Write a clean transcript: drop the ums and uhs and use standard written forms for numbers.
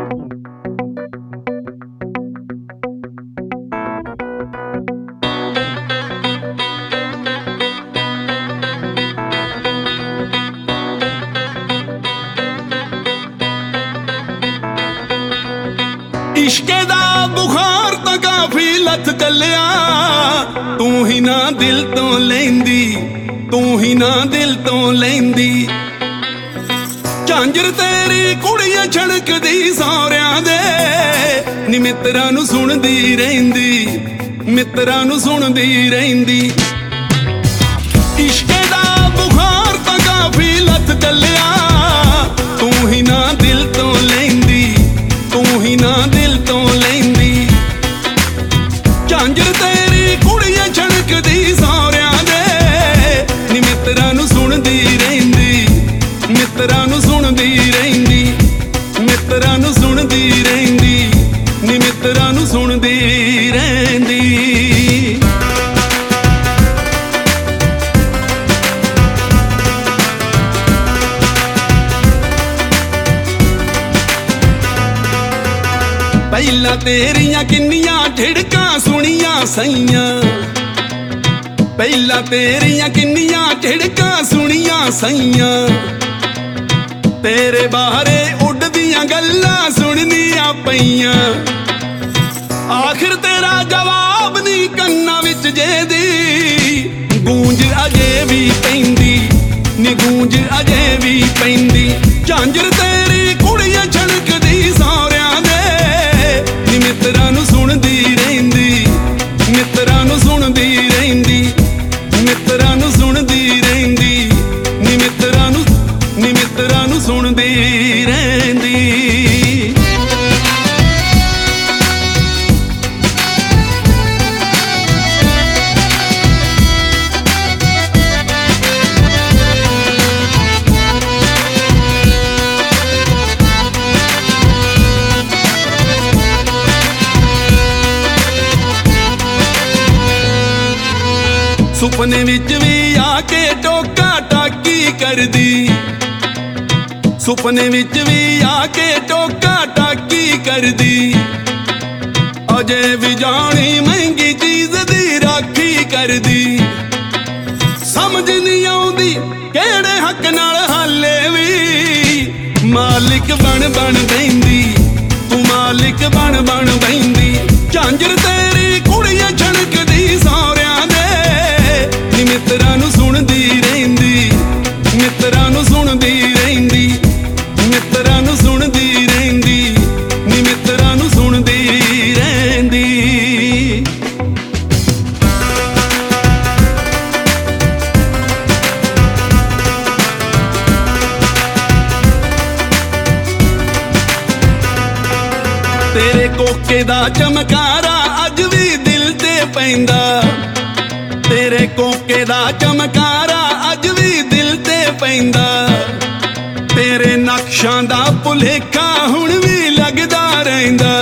इश्के दा बुखार तां काफी लथ चलिया, तू ही ना दिल तो लैंदी, तू ही ना दिल तो लैंदी। झांजर तेरी कुड़ियां छड़कदी सौरियां दे, नी मित्रां नूं सुणदी रहिंदी, मित्रां नूं सुणदी रहिंदी। इश्के दा बुखार तां काफी लथ चलिया, तू ही ना दिल तो लैंदी, तू ही ना दिल तो लैंदी। झांजर तेरी कुड़ियां छड़कदी सौरियां दे, नी मित्रां नूं सुणदी रहिंदी, मित्रां नूं सुणदी रहिंदी, मित्रां नूं सुणदी रहिंदी, नी मित्रां नूं सुणदी रहिंदी। ਪਹਿਲਾਂ ਤੇਰੀਆਂ ਕਿੰਨੀਆਂ ਢਿੜਕਾਂ ਸੁਣੀਆਂ ਸਈਆਂ, ਪਹਿਲਾਂ ਤੇਰੀਆਂ ਕਿੰਨੀਆਂ ਢਿੜਕਾਂ ਸੁਣੀਆਂ ਸਈਆਂ। ਤੇਰੇ ਬਾਰੇ ਉੱਡਦੀਆਂ ਗੱਲਾਂ ਸੁਣਨੀਆਂ ਪਈਆਂ, ਆਖਿਰ ਤੇਰਾ ਜਵਾਬ ਨਹੀਂ ਕੰਨਾਂ ਵਿੱਚ ਜਿਹਦੀ ਗੂੰਜ ਅਜੇ ਵੀ ਪੈਂਦੀ, ਨੀ ਗੂੰਜ ਅਜੇ ਵੀ ਪੈਂਦੀ। ਝਾਂਜਰ ਤੇਰੀ ਕੁੜੀਆਂ ਛਣਕਦੀ ਸੌਰਿਆਂ ਦੇ, ਨੀ ਮਿੱਤਰਾਂ ਨੂੰ ਸੁਣਦੀ ਰਹਿੰਦੀ, ਮਿੱਤਰਾਂ ਨੂੰ ਸੁਣਦੀ ਰਹਿੰਦੀ, ਮਿੱਤਰਾਂ ਨੂੰ ਸੁਣਦੀ ਰਹਿੰਦੀ, ਨੀ ਮਿੱਤਰਾਂ ਨੂੰ, ਨੀ ਮਿੱਤਰਾਂ ਨੂੰ ਸੁਣਦੀ ਰਹਿੰਦੀ। ਸੁਪਨੇ ਵਿੱਚ ਵੀ ਆ ਕੇ ਟੋਕਾ ਟਾਕੀ ਕਰਦੀ, ਸੁਪਨੇ ਵਿੱਚ ਵੀ ਆ ਕੇ ਟੋਕਾ ਟਾਕੀ ਕਰਦੀ। ਅਜੇ ਵੀ ਜਾਣੀ ਮਹਿੰਗੀ ਚੀਜ਼ ਦੀ ਰਾਖੀ ਕਰਦੀ, ਸਮਝ ਨਹੀਂ ਆਉਂਦੀ ਕਿਹੜੇ ਹੱਕ ਨਾਲ ਹਾਲੇ ਵੀ ਮਾਲਿਕ ਬਣ ਬਣ ਬੈਂਦੀ, ਤੂੰ ਮਾਲਿਕ ਬਣ ਬਣ ਬੈਂਦੀ। ਝਾਂਜਰ ਤੇਰੀ ਕੁੜੀਆਂ ਛਣਕਦੀ ਸੌਰਿਆਂ ਦੇ, ਨੀ ਮਿੱਤਰਾਂ ਨੂੰ ਸੁਣਦੀ ਰਹਿੰਦੀ, ਮਿੱਤਰਾਂ ਨੂੰ ਸੁਣਦੀ ਰਹਿੰਦੀ, ਮਿੱਤਰਾਂ ਨੂੰ ਸੁਣਦੀ ਰਹਿੰਦੀ, ਨੀ ਮਿੱਤਰਾਂ ਨੂੰ ਸੁਣਦੀ ਰਹਿੰਦੀ। ਤੇਰੇ ਕੋਕੇ ਦਾ ਚਮਕਾਰਾ ਅੱਜ ਵੀ ਦਿਲ ਤੇ ਪੈਂਦਾ, ਤੇਰੇ ਕੋਕੇ ਦਾ ਚਮਕਾਰਾ ਅੱਜ ਵੀ ਦਿਲ ਤੇ ਪੈਂਦਾ। ਤੇਰੇ ਨਕਸ਼ਾਂ ਦਾ ਭੁਲੇਖਾ ਹੁਣ ਵੀ ਲੱਗਦਾ ਰਹਿੰਦਾ,